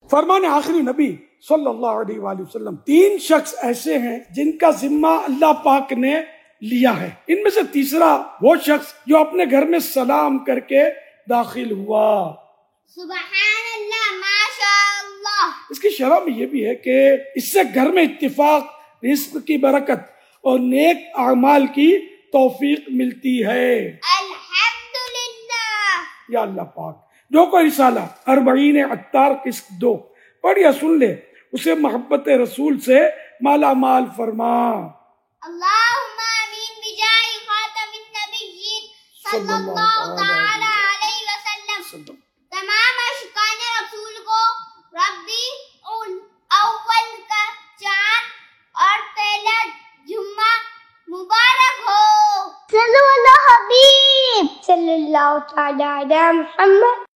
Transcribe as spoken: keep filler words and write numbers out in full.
फरमान आखिरी नबी सल्लल्लाहु अलैहि वसल्लम, तीन शख्स ऐसे हैं जिनका जिम्मा अल्लाह पाक ने लिया है। इनमें से तीसरा वो शख्स जो अपने घर में सलाम करके दाखिल हुआ। सुभान अल्लाह, माशाअल्लाह। इसकी शरह में ये भी है कि इससे घर में इत्तिफाक, रिस्क की बरकत और नेक अमाल की तौफीक मिलती है। अल्हम्दुलिल्लाह। या अल्लाह पाक जो कोई रिसाला अरबईन अत्तार किस्त दो पढ़ या सुन ले, उसे मोहब्बत रसूल से माला माल फरमा। अल्लाहुम्मा आमीन बिजाई खातमिन नबिय्यीन सल्लल्लाहु तआला अलैहि वसल्लम। तमाम आशिकान रसूल को रब्बी उल अव्वल का चांद और पहला जुम्मा मुबारक हो। सल्लल्लाहु हबीब सल्लल्लाहु तआला अला मुहम्मद।